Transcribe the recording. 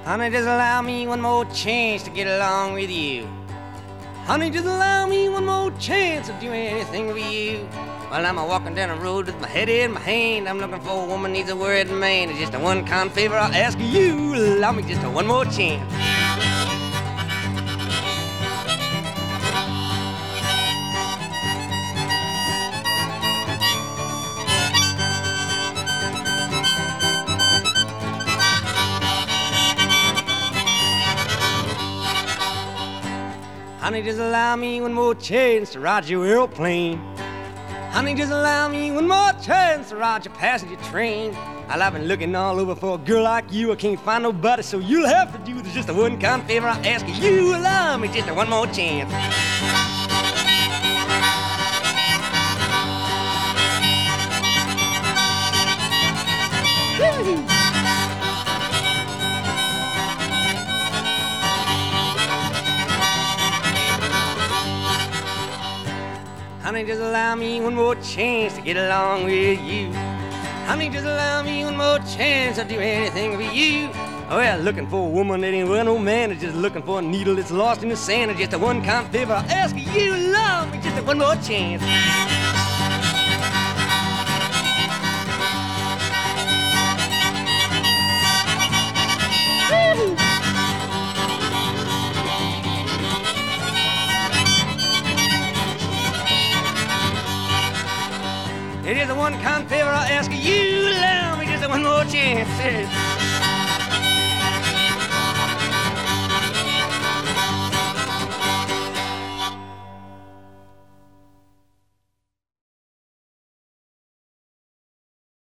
Honey, just allow me one more chance to get along with you. Honey, just allow me one more chance to do anything for you. While I'm walking down the road with my head in my hand, I'm looking for a woman needs a word man. It's just a one kind favor I'll ask you. Allow me just a one more chance. Honey, just allow me one more chance to ride your airplane. Honey, just allow me one more chance to ride your passenger train. Well, I've been looking all over for a girl like you. I can't find nobody, so you'll have to do this. Just a one kind favor I ask you. Allow me just a one more chance. Woo-hoo. Honey, just allow me one more chance to get along with you. Honey, just allow me one more chance to do anything for you. Well, looking for a woman that ain't well no man. Is just looking for a needle that's lost in the sand. It's just a one kind favor I ask you. Allow me just a one more chance. Woo-hoo. It is a one kind favor I ask you. Allow me just one more chance.